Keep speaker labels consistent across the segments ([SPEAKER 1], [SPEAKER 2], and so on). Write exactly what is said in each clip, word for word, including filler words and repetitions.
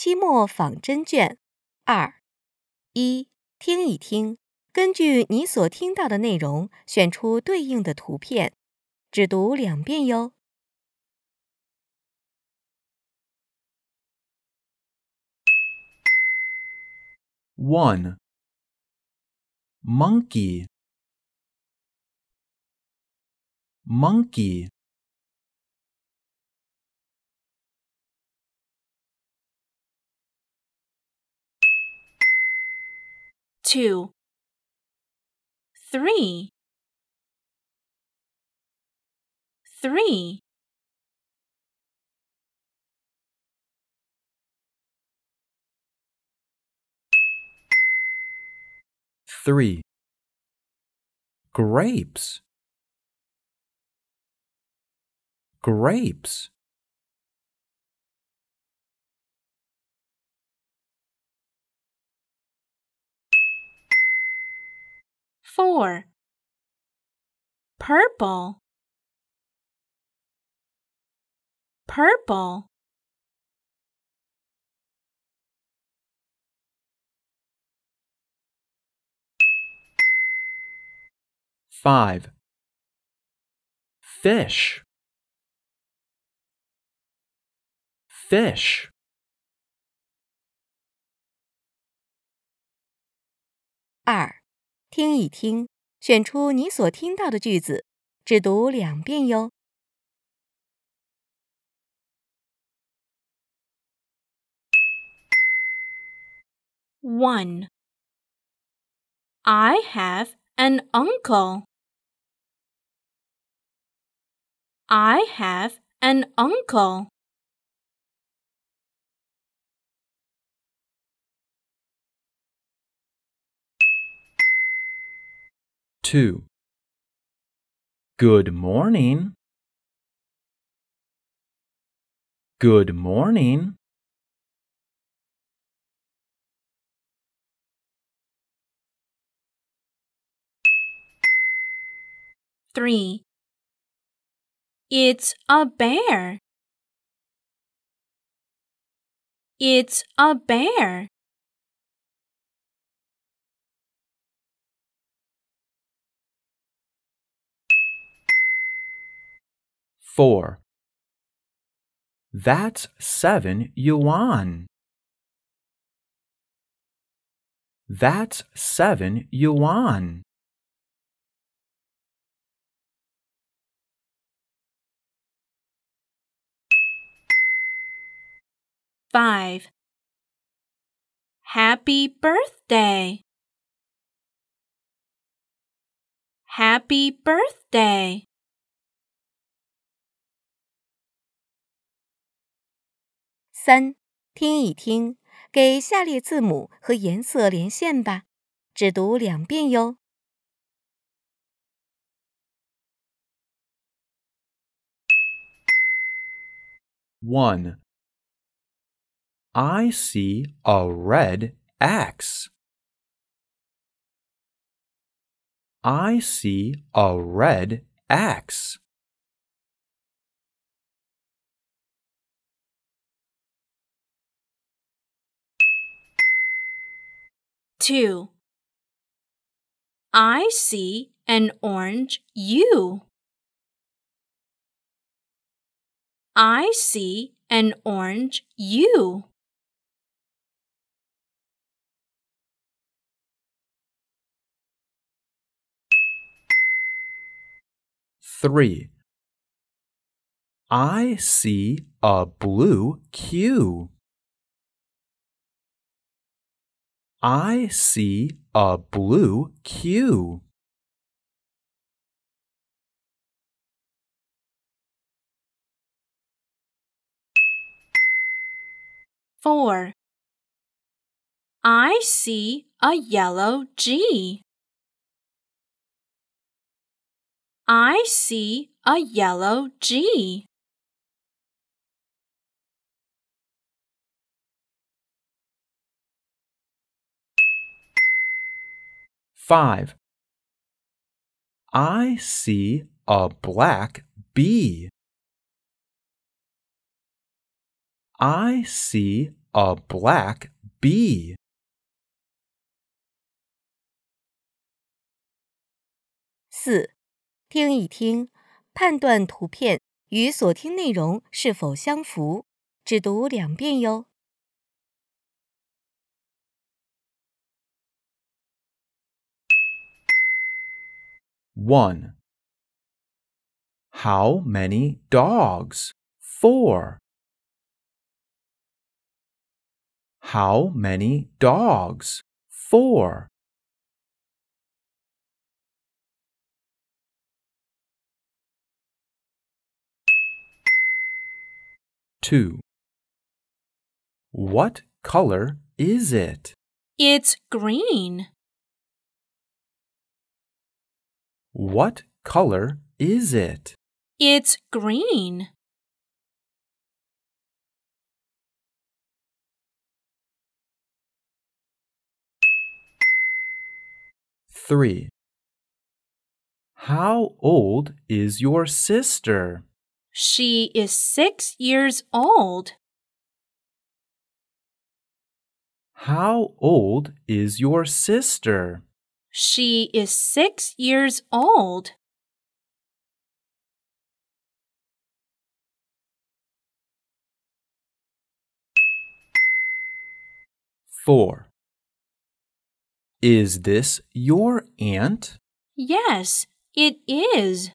[SPEAKER 1] 期末仿真卷二。一、听一听，根据你所听到的内容，选出对应的图片，只读两遍哟。
[SPEAKER 2] one. Monkey. Monkey.
[SPEAKER 3] Two. Three. Three.
[SPEAKER 2] Three. Grapes. Grapes.
[SPEAKER 3] Four. Purple. Purple.
[SPEAKER 2] Five. Fish. Fish.
[SPEAKER 1] 二、听一听，选出你所听到的句子，只读两遍哟。
[SPEAKER 3] One. I have an uncle. I have an uncle.
[SPEAKER 2] Two. Good morning. Good morning.
[SPEAKER 3] Three. It's a bear. It's a bear.
[SPEAKER 2] Four. That's seven yuan. That's seven yuan.
[SPEAKER 3] Five. Happy birthday. Happy birthday.
[SPEAKER 1] 三、听一听，给下列字母和颜色连线吧，只读两遍哟。
[SPEAKER 2] One. I see a red X. I see a red X.
[SPEAKER 3] Two. I see an orange U. I see an orange U.
[SPEAKER 2] Three. I see a blue Q. I see a blue Q.
[SPEAKER 3] Four. I see a yellow G. I see a yellow G.
[SPEAKER 2] Five. I see a black B. I see a black bee.
[SPEAKER 1] 四、听一听，判断图片与所听内容是否相符，只读两遍哟。
[SPEAKER 2] one. How many dogs? Four. How many dogs? Four. two. What color is it?
[SPEAKER 3] It's green.
[SPEAKER 2] What color is it?
[SPEAKER 3] It's green.
[SPEAKER 2] three. How old is your sister?
[SPEAKER 3] She is six years old.
[SPEAKER 2] How old is your sister?
[SPEAKER 3] She is six years old.
[SPEAKER 2] four. Is this your aunt?
[SPEAKER 3] Yes, it is.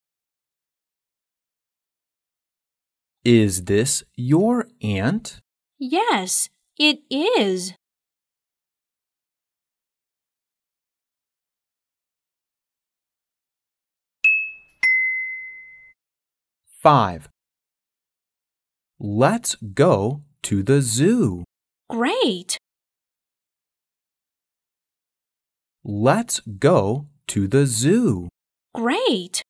[SPEAKER 2] Is this your aunt?
[SPEAKER 3] Yes, it is.
[SPEAKER 2] five. Let's go to the zoo.
[SPEAKER 3] Great.
[SPEAKER 2] Let's go to the zoo.
[SPEAKER 3] Great.